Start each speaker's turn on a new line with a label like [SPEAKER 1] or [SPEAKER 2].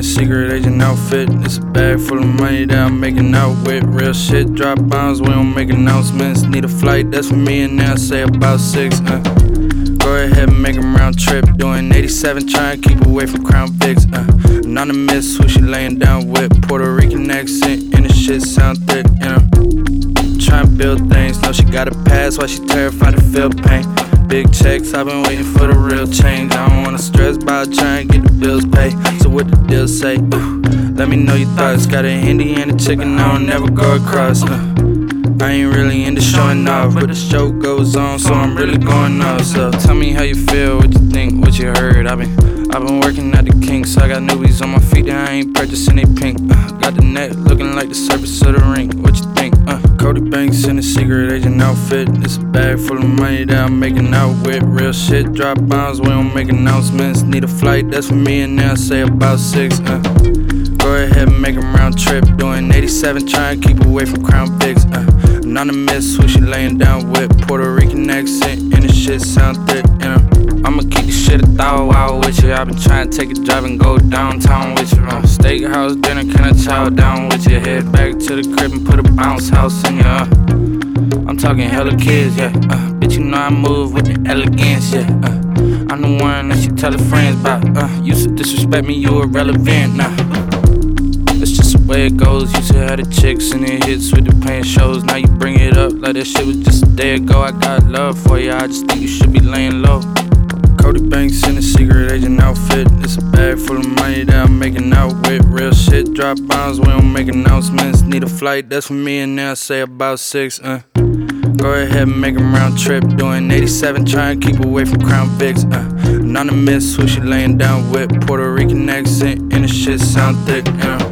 [SPEAKER 1] secret agent outfit. It's a bag full of money that I'm making out with. Real shit, drop bombs, we don't make announcements. Need a flight, that's for me and now say about 6. Go ahead and make 'em round trip. Doing 87, trying to keep away from Crown Vics. Anonymous, who she laying down with. Puerto Rican accent, and the shit sound thick, you know. Trying to build things, know she got a pass while she terrified to feel pain. Big checks, I've been waiting for the real change. I don't wanna stress about trying to get the bills paid. So what the deal say? Let me know your thoughts. Got a Hindi and a chicken, I don't never go across. I ain't really into showing off, but the show goes on, so I'm really going off. So tell me how you feel, what you think, what you heard. I've been working at the king, so I got newbies on my feet and I ain't purchasing they pink. Got the neck looking like the surface of the ring. What you think? Cody Banks in a secret agent outfit. It's a bag full of money that I'm making out with. Real shit, drop bombs, we don't make announcements. Need a flight, that's for me and now say about 6. Go ahead and make 'em round trip. Doing 87, trying to keep away from Crown Vics. Anonymous, who she laying down with. Puerto Rican accent, and the shit sound thick, you know. I'ma keep the shit 1,000 with you. I've been trying to take a drive and go downtown with you. Steakhouse dinner, can I chow down with you? Head back to the crib and put a bounce house in ya. I'm talking hella kids, yeah. Bitch, you know I move with the elegance, yeah. I'm the one that she tell her friends about. Used to disrespect me, you irrelevant, nah. That's just the way it goes. Used to have the chicks and the hits with the paying shows. Now you bring it up like that shit was just a day ago. I got love for you, I just think you should be laying low. Cody Banks in a secret agent outfit. It's a bag full of money that I'm making out with. Real shit, drop bombs, we don't make announcements. Need a flight, that's for me and now say about 6. Go ahead and make 'em round trip. Doing 87, trying to keep away from Crown Vics. Anonymous, who she laying down with. Puerto Rican accent, and the shit sound thick, you know.